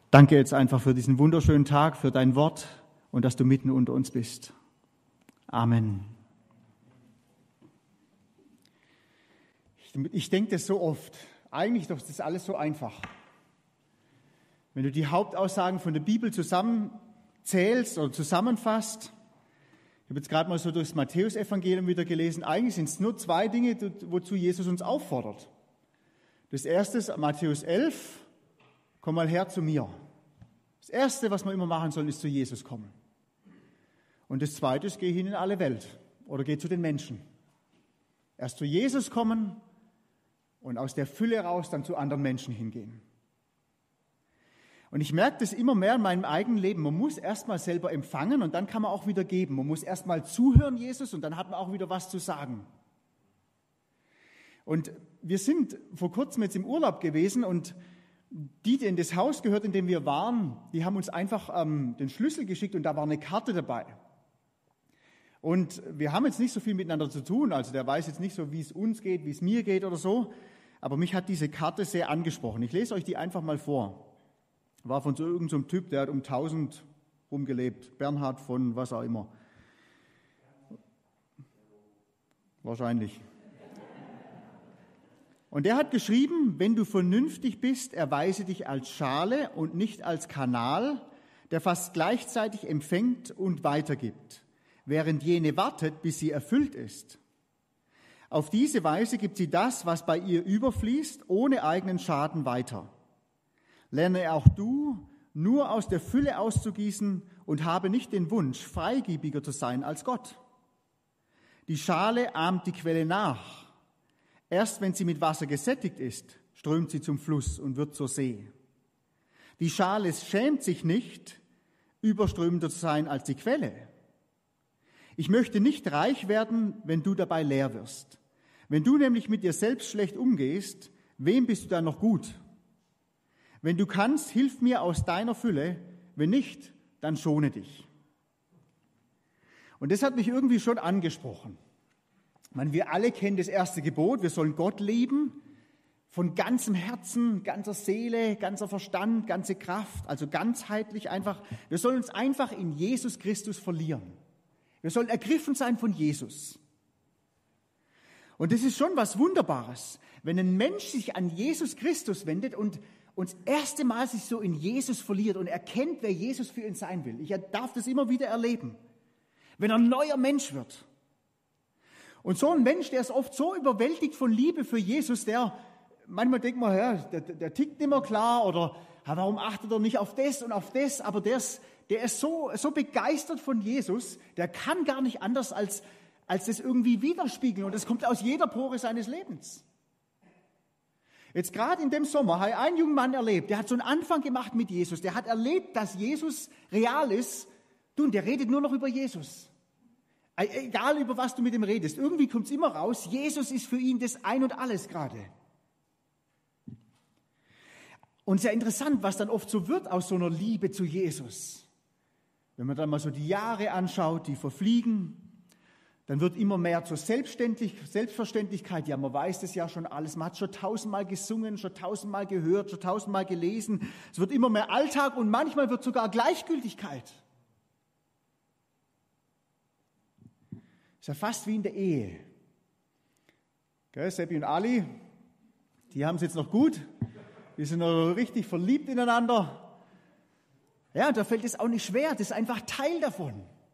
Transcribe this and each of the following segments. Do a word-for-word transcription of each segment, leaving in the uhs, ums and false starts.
Danke jetzt einfach für diesen wunderschönen Tag, für dein Wort und dass du mitten unter uns bist. Amen. Ich, ich denke das so oft. Eigentlich doch, das ist alles so einfach. Wenn du die Hauptaussagen von der Bibel zusammenzählst oder zusammenfasst, ich habe jetzt gerade mal so durchs Matthäusevangelium wieder gelesen, eigentlich sind es nur zwei Dinge, wozu Jesus uns auffordert. Das erste ist Matthäus elf, komm mal her zu mir. Das Erste, was wir immer machen sollen, ist zu Jesus kommen. Und das Zweite ist, geh hin in alle Welt oder geh zu den Menschen. Erst zu Jesus kommen und aus der Fülle raus dann zu anderen Menschen hingehen. Und ich merke das immer mehr in meinem eigenen Leben. Man muss erst mal selber empfangen und dann kann man auch wieder geben. Man muss erst mal zuhören, Jesus, und dann hat man auch wieder was zu sagen. Und wir sind vor kurzem jetzt im Urlaub gewesen und die, die in das Haus gehört, in dem wir waren, die haben uns einfach ähm, den Schlüssel geschickt und da war eine Karte dabei. Und wir haben jetzt nicht so viel miteinander zu tun, also der weiß jetzt nicht so, wie es uns geht, wie es mir geht oder so, aber mich hat diese Karte sehr angesprochen. Ich lese euch die einfach mal vor. War von so irgendeinem so Typ, der hat um tausend rumgelebt, Bernhard von was auch immer. Wahrscheinlich. Und der hat geschrieben, wenn du vernünftig bist, erweise dich als Schale und nicht als Kanal, der fast gleichzeitig empfängt und weitergibt, während jene wartet, bis sie erfüllt ist. Auf diese Weise gibt sie das, was bei ihr überfließt, ohne eigenen Schaden weiter. Lerne auch du, nur aus der Fülle auszugießen und habe nicht den Wunsch, freigebiger zu sein als Gott. Die Schale ahmt die Quelle nach. Erst wenn sie mit Wasser gesättigt ist, strömt sie zum Fluss und wird zur See. Die Schale schämt sich nicht, überströmender zu sein als die Quelle. Ich möchte nicht reich werden, wenn du dabei leer wirst. Wenn du nämlich mit dir selbst schlecht umgehst, wem bist du dann noch gut? Wenn du kannst, hilf mir aus deiner Fülle, wenn nicht, dann schone dich. Und das hat mich irgendwie schon angesprochen. Ich meine, wir alle kennen das erste Gebot, wir sollen Gott lieben, von ganzem Herzen, ganzer Seele, ganzer Verstand, ganze Kraft, also ganzheitlich einfach. Wir sollen uns einfach in Jesus Christus verlieren. Wir sollen ergriffen sein von Jesus. Und das ist schon was Wunderbares, wenn ein Mensch sich an Jesus Christus wendet und und das erste Mal sich so in Jesus verliert und erkennt, wer Jesus für ihn sein will. Ich darf das immer wieder erleben, wenn er ein neuer Mensch wird. Und so ein Mensch, der ist oft so überwältigt von Liebe für Jesus, der manchmal denkt man, ja, der, der tickt nicht mehr klar oder ja, warum achtet er nicht auf das und auf das, aber der ist, der ist so, so begeistert von Jesus, der kann gar nicht anders als, als das irgendwie widerspiegeln und das kommt aus jeder Pore seines Lebens. Jetzt gerade in dem Sommer habe ich einen jungen Mann erlebt, der hat so einen Anfang gemacht mit Jesus. Der hat erlebt, dass Jesus real ist. Du, und der redet nur noch über Jesus. Egal, über was du mit ihm redest. Irgendwie kommt es immer raus, Jesus ist für ihn das Ein und Alles gerade. Und sehr interessant, was dann oft so wird aus so einer Liebe zu Jesus. Wenn man dann mal so die Jahre anschaut, die verfliegen, dann wird immer mehr zur Selbstverständlichkeit. Ja, man weiß das ja schon alles. Man hat schon tausendmal gesungen, schon tausendmal gehört, schon tausendmal gelesen. Es wird immer mehr Alltag und manchmal wird sogar Gleichgültigkeit. Ist ja fast wie in der Ehe. Gell, Seppi und Ali, die haben es jetzt noch gut. Die sind noch richtig verliebt ineinander. Ja, und da fällt es auch nicht schwer. Das ist einfach Teil davon.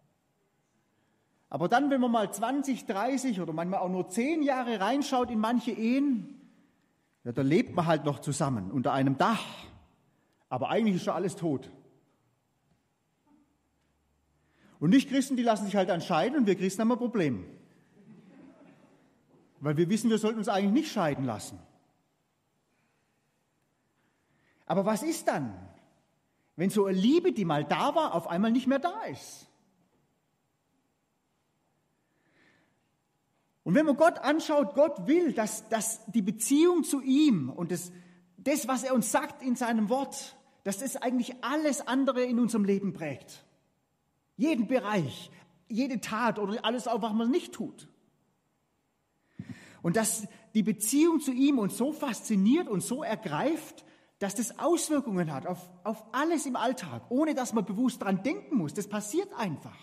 Aber dann, wenn man mal zwanzig, dreißig oder manchmal auch nur zehn Jahre reinschaut in manche Ehen, ja, da lebt man halt noch zusammen unter einem Dach. Aber eigentlich ist schon alles tot. Und Nicht-Christen, die lassen sich halt dann scheiden und wir Christen haben ein Problem. Weil wir wissen, wir sollten uns eigentlich nicht scheiden lassen. Aber was ist dann, wenn so eine Liebe, die mal da war, auf einmal nicht mehr da ist? Und wenn man Gott anschaut, Gott will, dass, dass die Beziehung zu ihm und das, das, was er uns sagt in seinem Wort, dass das eigentlich alles andere in unserem Leben prägt. Jeden Bereich, jede Tat oder alles auch, was man nicht tut. Und dass die Beziehung zu ihm uns so fasziniert und so ergreift, dass das Auswirkungen hat auf, auf alles im Alltag, ohne dass man bewusst dran denken muss. Das passiert einfach.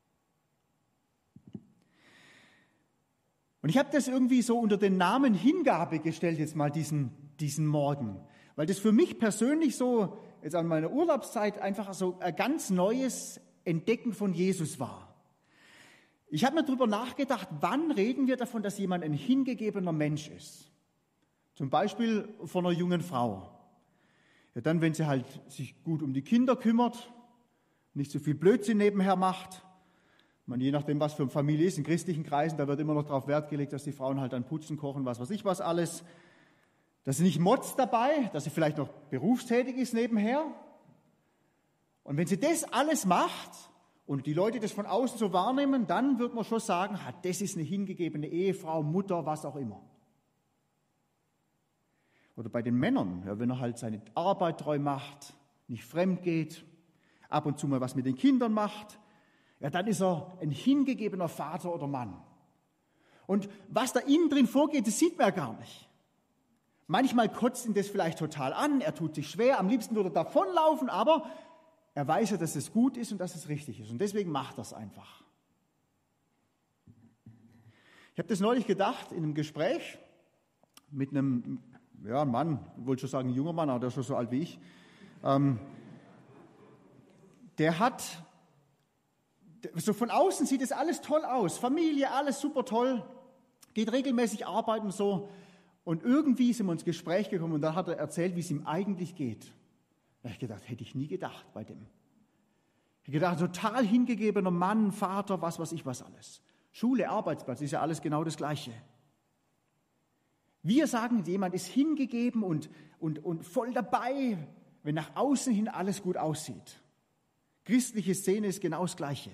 Und ich habe das irgendwie so unter den Namen Hingabe gestellt, jetzt mal diesen, diesen Morgen, weil das für mich persönlich so, jetzt an meiner Urlaubszeit, einfach so ein ganz neues Entdecken von Jesus war. Ich habe mir darüber nachgedacht, wann reden wir davon, dass jemand ein hingegebener Mensch ist? Zum Beispiel von einer jungen Frau. Ja, dann, wenn sie halt sich gut um die Kinder kümmert, nicht so viel Blödsinn nebenher macht. Man, je nachdem, was für eine Familie ist, in christlichen Kreisen, da wird immer noch darauf Wert gelegt, dass die Frauen halt dann putzen, kochen, was weiß ich was alles. Dass sie nicht motzt dabei, dass sie vielleicht noch berufstätig ist nebenher. Und wenn sie das alles macht und die Leute das von außen so wahrnehmen, dann wird man schon sagen, ah, das ist eine hingegebene Ehefrau, Mutter, was auch immer. Oder bei den Männern, ja, wenn er halt seine Arbeit treu macht, nicht fremd geht, ab und zu mal was mit den Kindern macht, ja, dann ist er ein hingegebener Vater oder Mann. Und was da innen drin vorgeht, das sieht man ja gar nicht. Manchmal kotzt ihn das vielleicht total an, er tut sich schwer, am liebsten würde er davonlaufen, aber er weiß ja, dass es gut ist und dass es richtig ist. Und deswegen macht er es einfach. Ich habe das neulich gedacht in einem Gespräch mit einem ja, Mann, ich wollte schon sagen ein junger Mann, aber der ist schon so alt wie ich. Ähm, der hat, so von außen sieht es alles toll aus, Familie, alles super toll, geht regelmäßig arbeiten und so. Und irgendwie sind wir ins Gespräch gekommen und da hat er erzählt, wie es ihm eigentlich geht. Da habe ich gedacht, hätte ich nie gedacht bei dem. Ich habe gedacht, total hingegebener Mann, Vater, was weiß ich was alles. Schule, Arbeitsplatz, ist ja alles genau das Gleiche. Wir sagen, jemand ist hingegeben und, und, und voll dabei, wenn nach außen hin alles gut aussieht. Christliche Szene ist genau das Gleiche.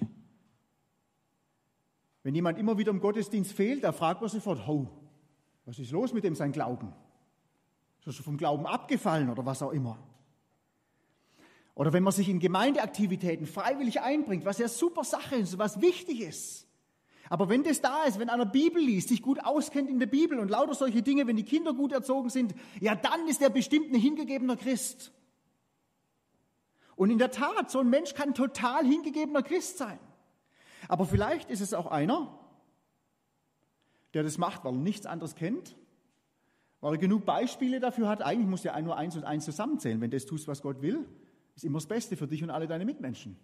Wenn jemand immer wieder im Gottesdienst fehlt, da fragt man sofort, oh, was ist los mit dem, sein Glauben? Ist er schon vom Glauben abgefallen oder was auch immer? Oder wenn man sich in Gemeindeaktivitäten freiwillig einbringt, was ja super Sache ist, was wichtig ist. Aber wenn das da ist, wenn einer Bibel liest, sich gut auskennt in der Bibel und lauter solche Dinge, wenn die Kinder gut erzogen sind, ja, dann ist er bestimmt ein hingegebener Christ. Und in der Tat, so ein Mensch kann total hingegebener Christ sein. Aber vielleicht ist es auch einer, der das macht, weil er nichts anderes kennt, weil er genug Beispiele dafür hat. Eigentlich muss ja nur eins und eins zusammenzählen. Wenn du das tust, was Gott will, ist immer das Beste für dich und alle deine Mitmenschen.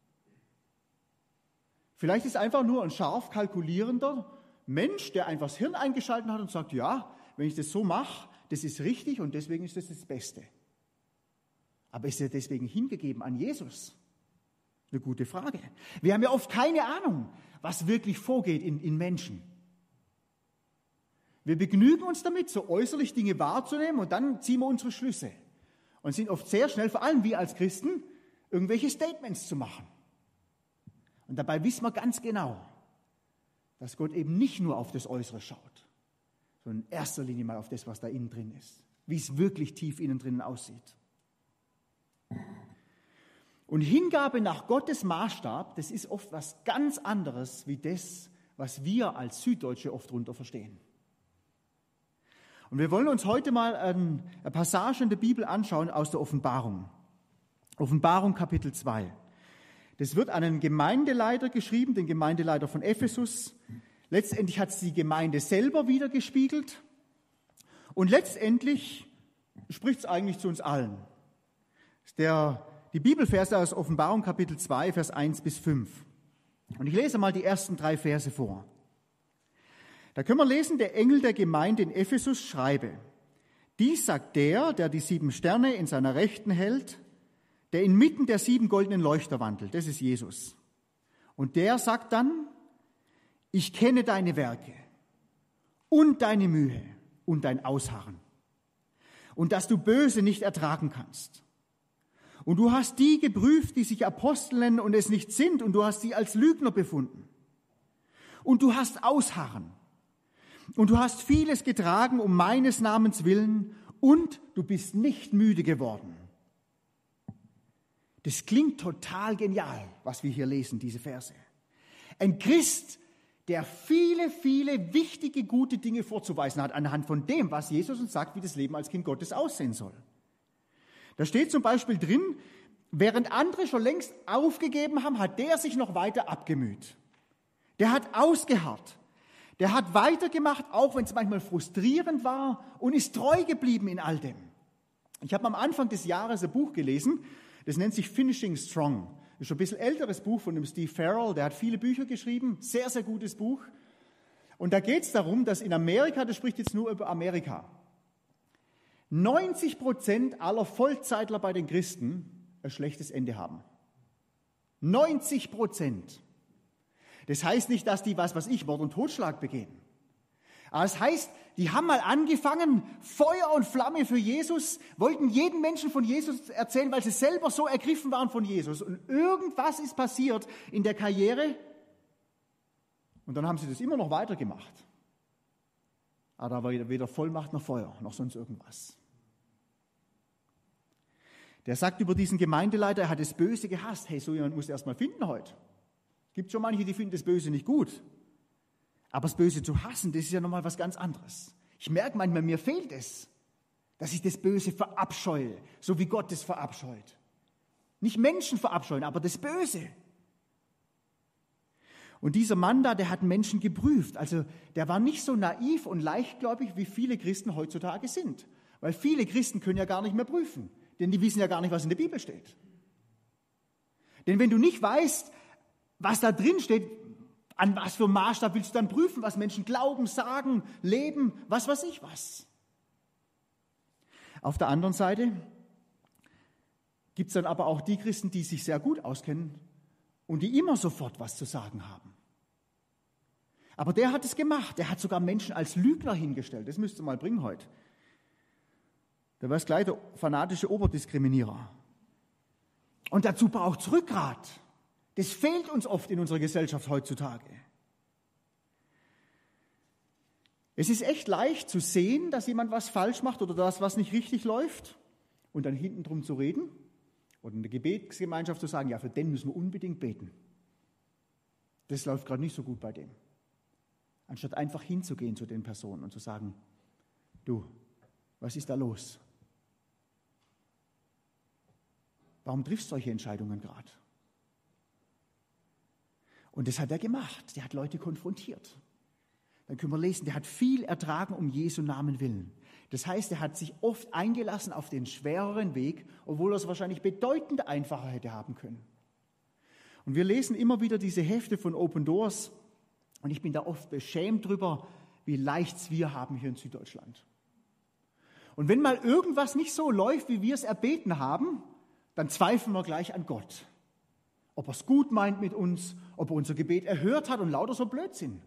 Vielleicht ist einfach nur ein scharf kalkulierender Mensch, der einfach das Hirn eingeschaltet hat und sagt, ja, wenn ich das so mache, das ist richtig und deswegen ist das das Beste. Aber ist er deswegen hingegeben an Jesus? Eine gute Frage. Wir haben ja oft keine Ahnung, was wirklich vorgeht in, in Menschen. Wir begnügen uns damit, so äußerlich Dinge wahrzunehmen und dann ziehen wir unsere Schlüsse. Und sind oft sehr schnell, vor allem wir als Christen, irgendwelche Statements zu machen. Und dabei wissen wir ganz genau, dass Gott eben nicht nur auf das Äußere schaut, sondern in erster Linie mal auf das, was da innen drin ist, wie es wirklich tief innen drinnen aussieht. Und Hingabe nach Gottes Maßstab, das ist oft was ganz anderes, wie das, was wir als Süddeutsche oft darunter verstehen. Und wir wollen uns heute mal eine Passage in der Bibel anschauen aus der Offenbarung. Offenbarung Kapitel zwei. Das wird an einen Gemeindeleiter geschrieben, den Gemeindeleiter von Ephesus. Letztendlich hat es die Gemeinde selber wiedergespiegelt. Und letztendlich spricht es eigentlich zu uns allen. Der, die Bibelverse aus Offenbarung Kapitel zwei, Vers eins bis fünf. Und ich lese mal die ersten drei Verse vor. Da können wir lesen, der Engel der Gemeinde in Ephesus schreibe, dies sagt der, der die sieben Sterne in seiner Rechten hält, der inmitten der sieben goldenen Leuchter wandelt, das ist Jesus. Und der sagt dann, ich kenne deine Werke und deine Mühe und dein Ausharren und dass du Böse nicht ertragen kannst. Und du hast die geprüft, die sich Apostel nennen und es nicht sind, und du hast sie als Lügner befunden. Und du hast Ausharren. Und du hast vieles getragen um meines Namens willen und du bist nicht müde geworden. Das klingt total genial, was wir hier lesen, diese Verse. Ein Christ, der viele, viele wichtige, gute Dinge vorzuweisen hat, anhand von dem, was Jesus uns sagt, wie das Leben als Kind Gottes aussehen soll. Da steht zum Beispiel drin, während andere schon längst aufgegeben haben, hat der sich noch weiter abgemüht. Der hat ausgeharrt. Der hat weitergemacht, auch wenn es manchmal frustrierend war, und ist treu geblieben in all dem. Ich habe am Anfang des Jahres ein Buch gelesen, das nennt sich Finishing Strong. Das ist schon ein bisschen älteres Buch von dem Steve Farrell, der hat viele Bücher geschrieben, sehr, sehr gutes Buch. Und da geht es darum, dass in Amerika, das spricht jetzt nur über Amerika, neunzig Prozent aller Vollzeitler bei den Christen ein schlechtes Ende haben. neunzig Prozent. Das heißt nicht, dass die, was weiß ich, Mord und Totschlag begehen. Aber es heißt, die haben mal angefangen, Feuer und Flamme für Jesus, wollten jedem Menschen von Jesus erzählen, weil sie selber so ergriffen waren von Jesus. Und irgendwas ist passiert in der Karriere und dann haben sie das immer noch weitergemacht. Aber da war weder Vollmacht noch Feuer, noch sonst irgendwas. Der sagt über diesen Gemeindeleiter, er hat das Böse gehasst. Hey, so jemand muss erst mal finden heute. Es gibt schon manche, die finden das Böse nicht gut. Aber das Böse zu hassen, das ist ja nochmal was ganz anderes. Ich merke manchmal, mir fehlt es, dass ich das Böse verabscheue, so wie Gott es verabscheut. Nicht Menschen verabscheuen, aber das Böse. Und dieser Mann da, der hat Menschen geprüft. Also der war nicht so naiv und leichtgläubig, wie viele Christen heutzutage sind. Weil viele Christen können ja gar nicht mehr prüfen, denn die wissen ja gar nicht, was in der Bibel steht. Denn wenn du nicht weißt, was da drin steht, an was für Maßstab willst du dann prüfen, was Menschen glauben, sagen, leben, was weiß ich was. Auf der anderen Seite gibt es dann aber auch die Christen, die sich sehr gut auskennen und die immer sofort was zu sagen haben. Aber der hat es gemacht. Der hat sogar Menschen als Lügner hingestellt. Das müsst ihr mal bringen heute. Der war gleich der fanatische Oberdiskriminierer. Und dazu braucht es Rückgrat. Das fehlt uns oft in unserer Gesellschaft heutzutage. Es ist echt leicht zu sehen, dass jemand was falsch macht oder dass was nicht richtig läuft und dann hinten drum zu reden oder in der Gebetsgemeinschaft zu sagen, ja, für den müssen wir unbedingt beten. Das läuft gerade nicht so gut bei dem. Anstatt einfach hinzugehen zu den Personen und zu sagen, du, was ist da los? Warum triffst du solche Entscheidungen gerade? Und das hat er gemacht. Der hat Leute konfrontiert. Dann können wir lesen, der hat viel ertragen um Jesu Namen willen. Das heißt, er hat sich oft eingelassen auf den schwereren Weg, obwohl er es wahrscheinlich bedeutend einfacher hätte haben können. Und wir lesen immer wieder diese Hefte von Open Doors und ich bin da oft beschämt drüber, wie leicht es wir haben hier in Süddeutschland. Und wenn mal irgendwas nicht so läuft, wie wir es erbeten haben, dann zweifeln wir gleich an Gott. Ob er es gut meint mit uns, ob er unser Gebet erhört hat und lauter so Blödsinn.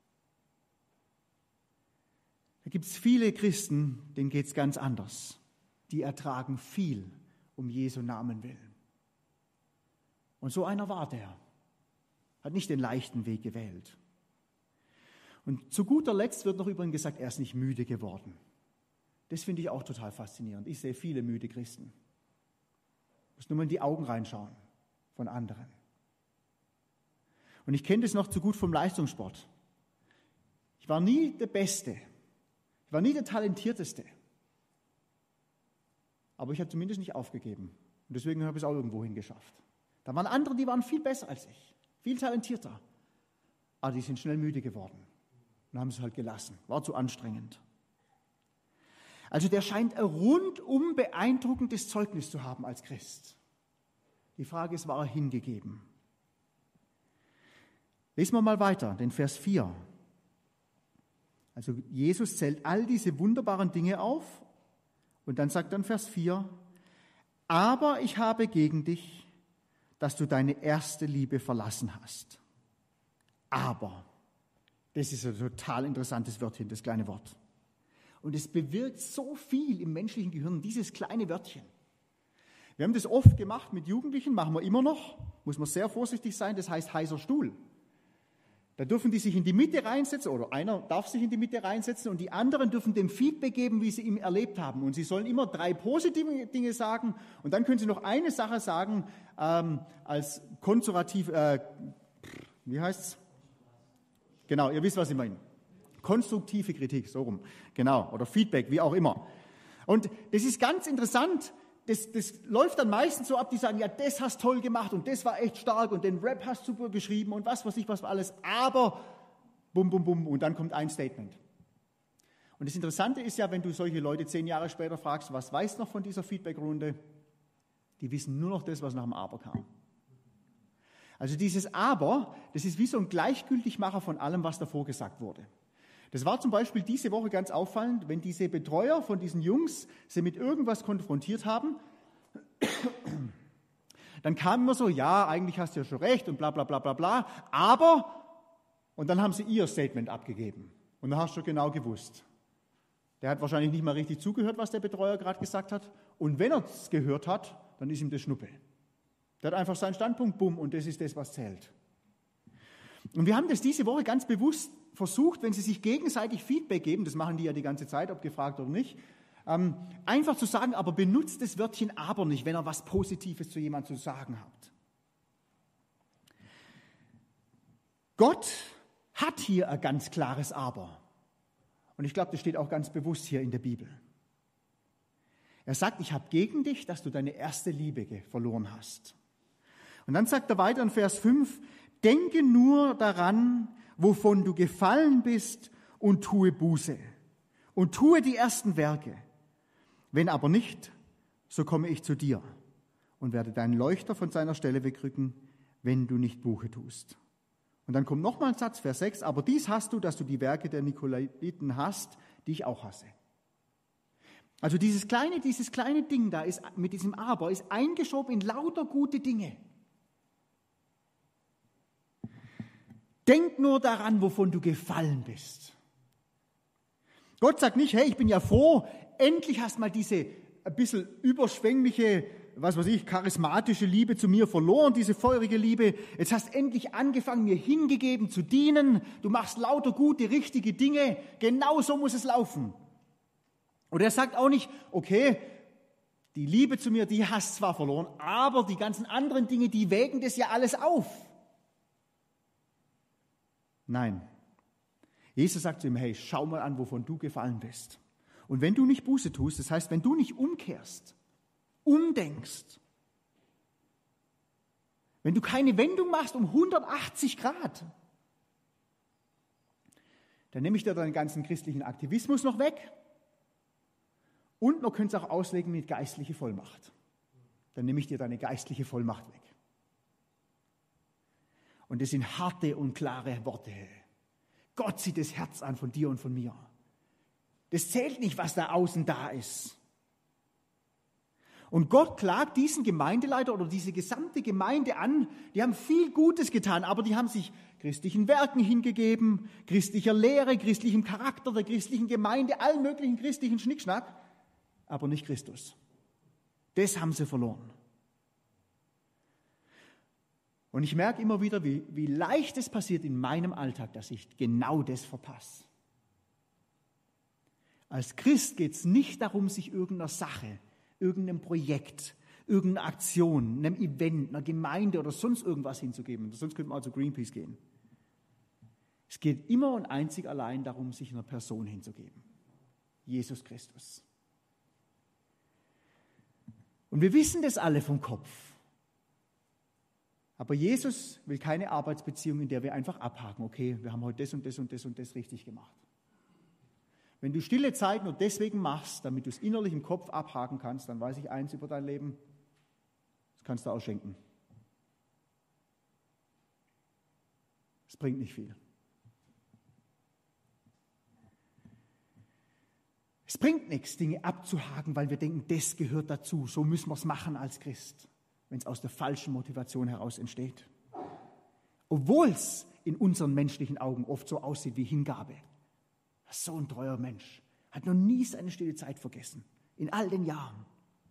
Da gibt es viele Christen, denen geht es ganz anders. Die ertragen viel um Jesu Namen willen. Und so einer war der. Hat nicht den leichten Weg gewählt. Und zu guter Letzt wird noch übrigens gesagt, er ist nicht müde geworden. Das finde ich auch total faszinierend. Ich sehe viele müde Christen. Ich muss nur mal in die Augen reinschauen von anderen. Und ich kenne das noch zu gut vom Leistungssport. Ich war nie der Beste. Ich war nie der Talentierteste. Aber ich habe zumindest nicht aufgegeben. Und deswegen habe ich es auch irgendwo hingeschafft. Da waren andere, die waren viel besser als ich. Viel talentierter. Aber die sind schnell müde geworden. Und haben es halt gelassen. War zu anstrengend. Also der scheint ein rundum beeindruckendes Zeugnis zu haben als Christ. Die Frage ist, war er hingegeben? Lesen wir mal weiter, den Vers vier. Also Jesus zählt all diese wunderbaren Dinge auf und dann sagt dann Vers vier, aber ich habe gegen dich, dass du deine erste Liebe verlassen hast. Aber, das ist ein total interessantes Wörtchen, das kleine Wort. Und es bewirkt so viel im menschlichen Gehirn, dieses kleine Wörtchen. Wir haben das oft gemacht mit Jugendlichen, machen wir immer noch, muss man sehr vorsichtig sein, das heißt heißer Stuhl. Da dürfen die sich in die Mitte reinsetzen, oder einer darf sich in die Mitte reinsetzen und die anderen dürfen dem Feedback geben, wie sie ihn erlebt haben. Und sie sollen immer drei positive Dinge sagen und dann können sie noch eine Sache sagen, ähm, als konservativ, äh, wie heißt's? Genau, ihr wisst, was ich meine. Konstruktive Kritik, so rum, genau, oder Feedback, wie auch immer. Und das ist ganz interessant, das, das läuft dann meistens so ab, die sagen, ja, das hast toll gemacht und das war echt stark und den Rap hast super geschrieben und was weiß ich, was alles, aber bum, bum, bum und dann kommt ein Statement. Und das Interessante ist ja, wenn du solche Leute zehn Jahre später fragst, was weißt du noch von dieser Feedbackrunde, die wissen nur noch das, was nach dem Aber kam. Also dieses Aber, das ist wie so ein Gleichgültigmacher von allem, was davor gesagt wurde. Das war zum Beispiel diese Woche ganz auffallend, wenn diese Betreuer von diesen Jungs sie mit irgendwas konfrontiert haben, dann kam immer so, ja, eigentlich hast du ja schon recht und bla bla bla bla bla, aber, und dann haben sie ihr Statement abgegeben. Und dann hast du genau gewusst. Der hat wahrscheinlich nicht mal richtig zugehört, was der Betreuer gerade gesagt hat. Und wenn er es gehört hat, dann ist ihm das Schnuppe. Der hat einfach seinen Standpunkt, bumm, und das ist das, was zählt. Und wir haben das diese Woche ganz bewusst versucht, wenn sie sich gegenseitig Feedback geben, das machen die ja die ganze Zeit, ob gefragt oder nicht, ähm, einfach zu sagen, aber benutzt das Wörtchen aber nicht, wenn ihr was Positives zu jemandem zu sagen habt. Gott hat hier ein ganz klares Aber. Und ich glaube, das steht auch ganz bewusst hier in der Bibel. Er sagt, ich habe gegen dich, dass du deine erste Liebe verloren hast. Und dann sagt er weiter in Vers fünf, denke nur daran, wovon du gefallen bist und tue Buße und tue die ersten Werke. Wenn aber nicht, so komme ich zu dir und werde deinen Leuchter von seiner Stelle wegrücken, wenn du nicht Buße tust. Und dann kommt nochmal ein Satz, Vers sechs, aber dies hast du, dass du die Werke der Nikolaiten hast, die ich auch hasse. Also dieses kleine, dieses kleine Ding da ist mit diesem Aber ist eingeschoben in lauter gute Dinge. Denk nur daran, wovon du gefallen bist. Gott sagt nicht, hey, ich bin ja froh, endlich hast mal diese ein bisschen überschwängliche, was weiß ich, charismatische Liebe zu mir verloren, diese feurige Liebe. Jetzt hast endlich angefangen, mir hingegeben zu dienen. Du machst lauter gute, richtige Dinge. Genau so muss es laufen. Und er sagt auch nicht, okay, die Liebe zu mir, die hast zwar verloren, aber die ganzen anderen Dinge, die wägen das ja alles auf. Nein. Jesus sagt zu ihm, hey, schau mal an, wovon du gefallen bist. Und wenn du nicht Buße tust, das heißt, wenn du nicht umkehrst, umdenkst, wenn du keine Wendung machst um hundertachtzig Grad, dann nehme ich dir deinen ganzen christlichen Aktivismus noch weg und man könnte es auch auslegen mit geistliche Vollmacht. Dann nehme ich dir deine geistliche Vollmacht weg. Und das sind harte und klare Worte. Gott sieht das Herz an von dir und von mir. Das zählt nicht, was da außen da ist. Und Gott klagt diesen Gemeindeleiter oder diese gesamte Gemeinde an, die haben viel Gutes getan, aber die haben sich christlichen Werken hingegeben, christlicher Lehre, christlichem Charakter der christlichen Gemeinde, allen möglichen christlichen Schnickschnack, aber nicht Christus. Das haben sie verloren. Und ich merke immer wieder, wie, wie leicht es passiert in meinem Alltag, dass ich genau das verpasse. Als Christ geht es nicht darum, sich irgendeiner Sache, irgendeinem Projekt, irgendeiner Aktion, einem Event, einer Gemeinde oder sonst irgendwas hinzugeben. Sonst könnte man auch zu Greenpeace gehen. Es geht immer und einzig allein darum, sich einer Person hinzugeben. Jesus Christus. Und wir wissen das alle vom Kopf. Aber Jesus will keine Arbeitsbeziehung, in der wir einfach abhaken. Okay, wir haben heute das und das und das und das richtig gemacht. Wenn du stille Zeit nur deswegen machst, damit du es innerlich im Kopf abhaken kannst, dann weiß ich eins über dein Leben, das kannst du auch schenken. Es bringt nicht viel. Es bringt nichts, Dinge abzuhaken, weil wir denken, das gehört dazu, so müssen wir es machen als Christ, wenn es aus der falschen Motivation heraus entsteht. Obwohl es in unseren menschlichen Augen oft so aussieht wie Hingabe. So ein treuer Mensch, hat noch nie seine stille Zeit vergessen, in all den Jahren.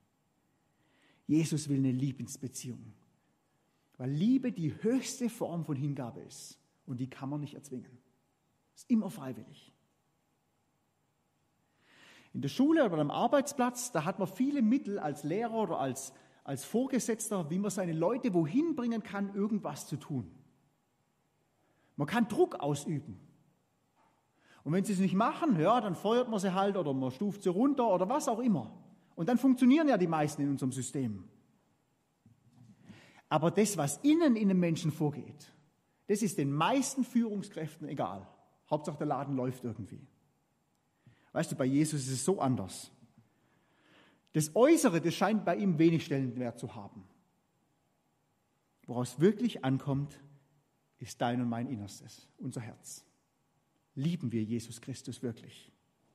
Jesus will eine Liebesbeziehung, weil Liebe die höchste Form von Hingabe ist und die kann man nicht erzwingen. Ist immer freiwillig. In der Schule oder am Arbeitsplatz, da hat man viele Mittel als Lehrer oder als, als Vorgesetzter, wie man seine Leute wohin bringen kann, irgendwas zu tun. Man kann Druck ausüben. Und wenn sie es nicht machen, ja, dann feuert man sie halt oder man stuft sie runter oder was auch immer. Und dann funktionieren ja die meisten in unserem System. Aber das, was innen in einem Menschen vorgeht, das ist den meisten Führungskräften egal. Hauptsache der Laden läuft irgendwie. Weißt du, bei Jesus ist es so anders. Das Äußere, das scheint bei ihm wenig Stellenwert zu haben. Woraus wirklich ankommt, ist dein und mein Innerstes, unser Herz. Lieben wir Jesus Christus wirklich?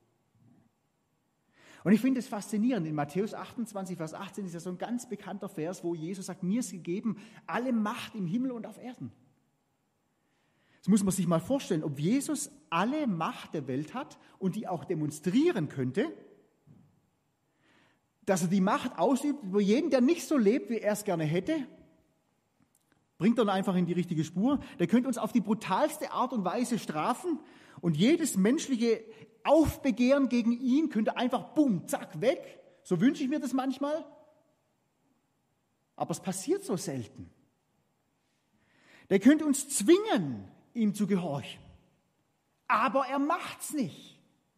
Und ich finde es faszinierend, in Matthäus achtundzwanzig, Vers achtzehn ist ja so ein ganz bekannter Vers, wo Jesus sagt, mir ist gegeben alle Macht im Himmel und auf Erden. Das muss man sich mal vorstellen, ob Jesus alle Macht der Welt hat und die auch demonstrieren könnte, dass er die Macht ausübt über jeden, der nicht so lebt, wie er es gerne hätte, bringt er ihn einfach in die richtige Spur. Der könnte uns auf die brutalste Art und Weise strafen und jedes menschliche Aufbegehren gegen ihn könnte einfach, bumm, zack, weg. So wünsche ich mir das manchmal. Aber es passiert so selten. Der könnte uns zwingen, ihm zu gehorchen. Aber er macht's nicht.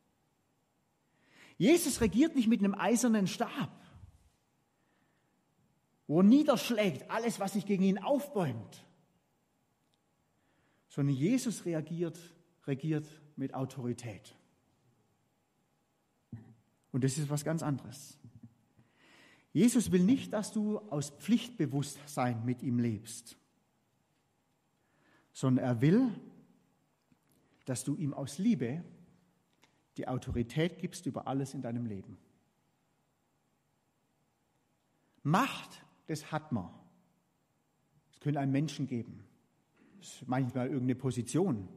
Jesus regiert nicht mit einem eisernen Stab, wo er niederschlägt alles, was sich gegen ihn aufbäumt, sondern Jesus reagiert, regiert mit Autorität. Und das ist was ganz anderes. Jesus will nicht, dass du aus Pflichtbewusstsein mit ihm lebst, sondern er will, dass du ihm aus Liebe die Autorität gibst über alles in deinem Leben. Macht, das hat man. Es könnte einen Menschen geben. Das ist manchmal irgendeine Position.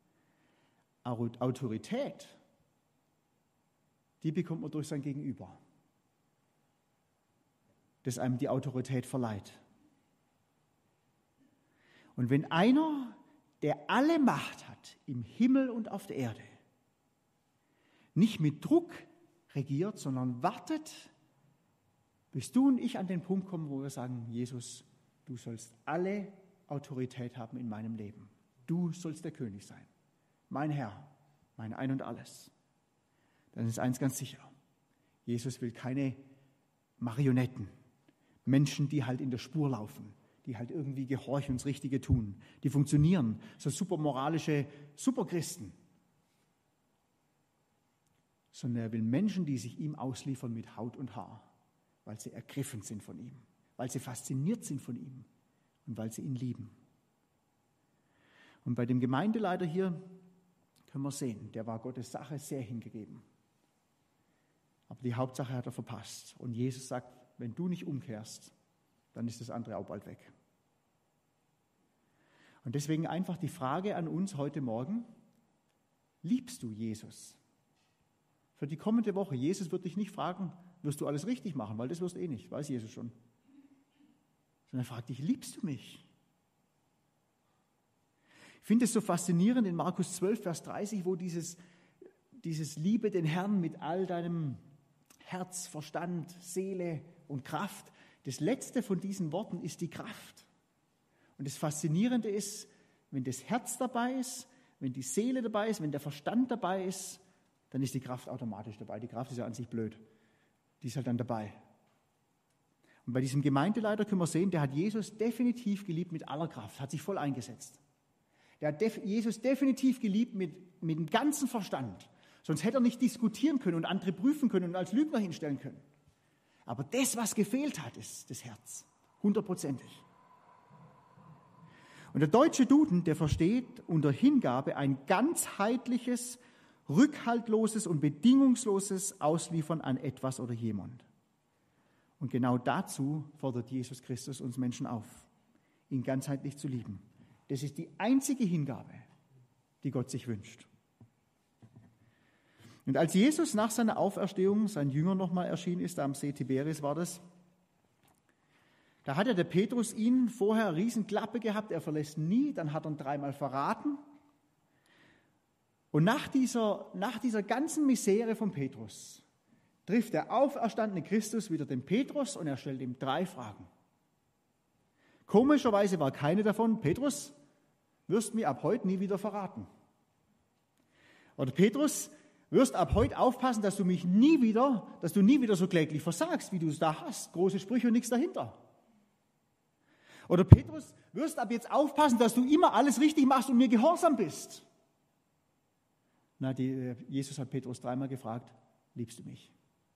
Autorität, die bekommt man durch sein Gegenüber, das einem die Autorität verleiht. Und wenn einer, der alle Macht hat, im Himmel und auf der Erde, nicht mit Druck regiert, sondern wartet, bis du und ich an den Punkt kommen, wo wir sagen, Jesus, du sollst alle Autorität haben in meinem Leben. Du sollst der König sein, mein Herr, mein Ein und Alles. Dann ist eins ganz sicher, Jesus will keine Marionetten, Menschen, die halt in der Spur laufen, die halt irgendwie gehorchen und das Richtige tun, die funktionieren, so super moralische Superchristen. Sondern er will Menschen, die sich ihm ausliefern mit Haut und Haar, weil sie ergriffen sind von ihm, weil sie fasziniert sind von ihm und weil sie ihn lieben. Und bei dem Gemeindeleiter hier können wir sehen, der war Gottes Sache sehr hingegeben. Aber die Hauptsache hat er verpasst. Und Jesus sagt, wenn du nicht umkehrst, dann ist das andere auch bald weg. Und deswegen einfach die Frage an uns heute Morgen, liebst du Jesus? Für die kommende Woche, Jesus wird dich nicht fragen, wirst du alles richtig machen, weil das wirst du eh nicht, weiß Jesus schon. Sondern er fragt dich, liebst du mich? Ich finde es so faszinierend in Markus zwölf, Vers dreißig, wo dieses, dieses Liebe den Herrn mit all deinem Herz, Verstand, Seele und Kraft, das letzte von diesen Worten ist die Kraft. Und das Faszinierende ist, wenn das Herz dabei ist, wenn die Seele dabei ist, wenn der Verstand dabei ist, dann ist die Kraft automatisch dabei. Die Kraft ist ja an sich blöd. Die ist halt dann dabei. Und bei diesem Gemeindeleiter können wir sehen, der hat Jesus definitiv geliebt mit aller Kraft, hat sich voll eingesetzt. Der hat def- Jesus definitiv geliebt mit, mit dem ganzen Verstand. Sonst hätte er nicht diskutieren können und andere prüfen können und als Lügner hinstellen können. Aber das, was gefehlt hat, ist das Herz. Hundertprozentig. Und der deutsche Duden, der versteht unter Hingabe ein ganzheitliches, rückhaltloses und bedingungsloses Ausliefern an etwas oder jemand. Und genau dazu fordert Jesus Christus uns Menschen auf, ihn ganzheitlich zu lieben. Das ist die einzige Hingabe, die Gott sich wünscht. Und als Jesus nach seiner Auferstehung seinen Jüngern nochmal erschienen ist, da am See Tiberias war das, da hat ja der Petrus ihn vorher eine Riesenklappe gehabt, er verlässt nie, dann hat er ihn dreimal verraten. Und nach dieser, nach dieser ganzen Misere von Petrus trifft der auferstandene Christus wieder den Petrus und er stellt ihm drei Fragen. Komischerweise war keine davon, Petrus, wirst mir ab heute nie wieder verraten. Oder Petrus, wirst ab heute aufpassen, dass du mich nie wieder, dass du nie wieder so kläglich versagst, wie du es da hast. Große Sprüche und nichts dahinter. Oder Petrus, wirst ab jetzt aufpassen, dass du immer alles richtig machst und mir gehorsam bist. Na, die, Jesus hat Petrus dreimal gefragt, liebst du mich?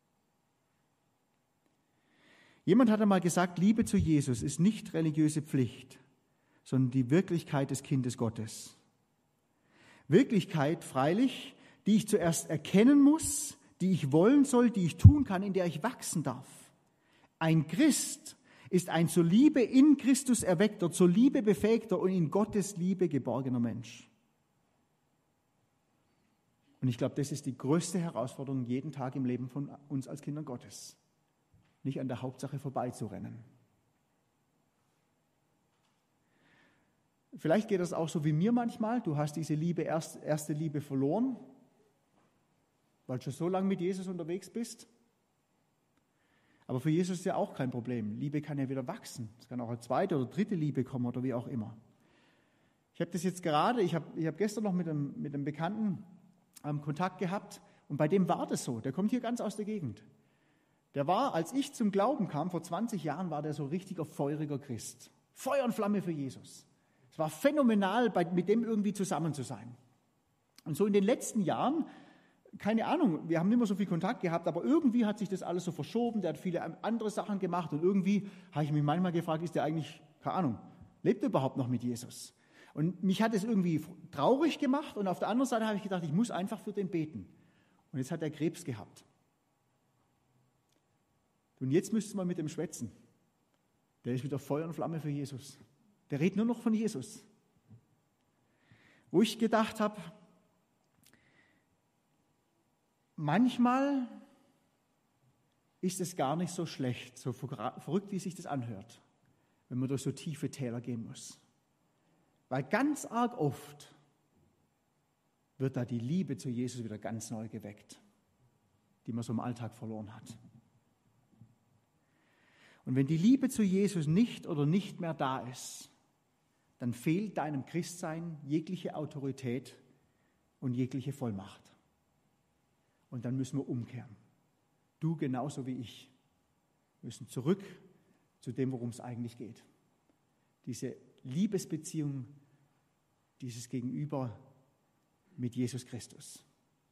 Jemand hat einmal gesagt, Liebe zu Jesus ist nicht religiöse Pflicht, sondern die Wirklichkeit des Kindes Gottes. Wirklichkeit freilich, die ich zuerst erkennen muss, die ich wollen soll, die ich tun kann, in der ich wachsen darf. Ein Christ ist ein zur Liebe in Christus erweckter, zur Liebe befähigter und in Gottes Liebe geborgener Mensch. Und ich glaube, das ist die größte Herausforderung jeden Tag im Leben von uns als Kindern Gottes. Nicht an der Hauptsache vorbeizurennen. Vielleicht geht das auch so wie mir manchmal. Du hast diese Liebe, erste Liebe verloren, weil du schon so lange mit Jesus unterwegs bist. Aber für Jesus ist ja auch kein Problem. Liebe kann ja wieder wachsen. Es kann auch eine zweite oder dritte Liebe kommen oder wie auch immer. Ich habe das jetzt gerade, ich habe ich hab gestern noch mit einem, mit einem Bekannten ähm, Kontakt gehabt und bei dem war das so. Der kommt hier ganz aus der Gegend. Der war, als ich zum Glauben kam, vor zwanzig Jahren, war der so richtiger feuriger Christ. Feuer und Flamme für Jesus. Es war phänomenal, bei, mit dem irgendwie zusammen zu sein. Und so in den letzten Jahren, keine Ahnung, wir haben nicht mehr so viel Kontakt gehabt, aber irgendwie hat sich das alles so verschoben, der hat viele andere Sachen gemacht und irgendwie habe ich mich manchmal gefragt, ist der eigentlich, keine Ahnung, lebt er überhaupt noch mit Jesus? Und mich hat es irgendwie traurig gemacht und auf der anderen Seite habe ich gedacht, ich muss einfach für den beten. Und jetzt hat er Krebs gehabt. Und jetzt müsstest du mal mit dem schwätzen. Der ist wieder Feuer und Flamme für Jesus. Der redet nur noch von Jesus. Wo ich gedacht habe, manchmal ist es gar nicht so schlecht, so verrückt, wie sich das anhört, wenn man durch so tiefe Täler gehen muss. Weil ganz arg oft wird da die Liebe zu Jesus wieder ganz neu geweckt, die man so im Alltag verloren hat. Und wenn die Liebe zu Jesus nicht oder nicht mehr da ist, dann fehlt deinem Christsein jegliche Autorität und jegliche Vollmacht. Und dann müssen wir umkehren. Du genauso wie ich müssen zurück zu dem, worum es eigentlich geht. Diese Liebesbeziehung, dieses Gegenüber mit Jesus Christus.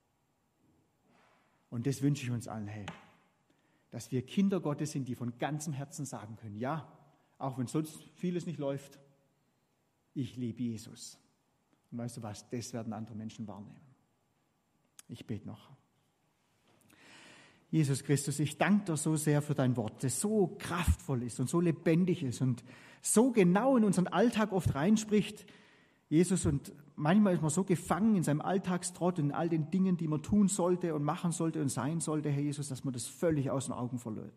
Und das wünsche ich uns allen, hey, dass wir Kinder Gottes sind, die von ganzem Herzen sagen können, ja, auch wenn sonst vieles nicht läuft, ich liebe Jesus. Und weißt du was, das werden andere Menschen wahrnehmen. Ich bete noch. Jesus Christus, ich danke dir so sehr für dein Wort, das so kraftvoll ist und so lebendig ist und so genau in unseren Alltag oft reinspricht. Jesus, und manchmal ist man so gefangen in seinem Alltagstrott, in all den Dingen, die man tun sollte und machen sollte und sein sollte, Herr Jesus, dass man das völlig aus den Augen verliert.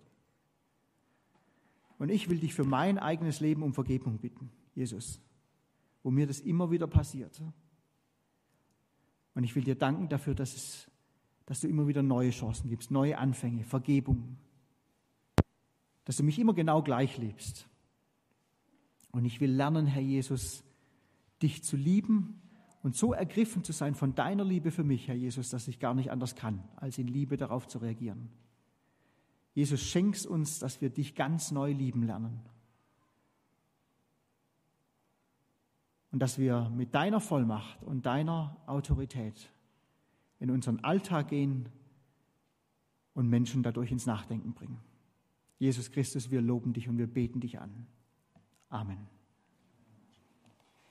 Und ich will dich für mein eigenes Leben um Vergebung bitten, Jesus, wo mir das immer wieder passiert. Und ich will dir danken dafür, dass, es, dass du immer wieder neue Chancen gibst, neue Anfänge, Vergebung, dass du mich immer genau gleich liebst. Und ich will lernen, Herr Jesus, dich zu lieben und so ergriffen zu sein von deiner Liebe für mich, Herr Jesus, dass ich gar nicht anders kann, als in Liebe darauf zu reagieren. Jesus, schenk's uns, dass wir dich ganz neu lieben lernen. Und dass wir mit deiner Vollmacht und deiner Autorität in unseren Alltag gehen und Menschen dadurch ins Nachdenken bringen. Jesus Christus, wir loben dich und wir beten dich an. Amen.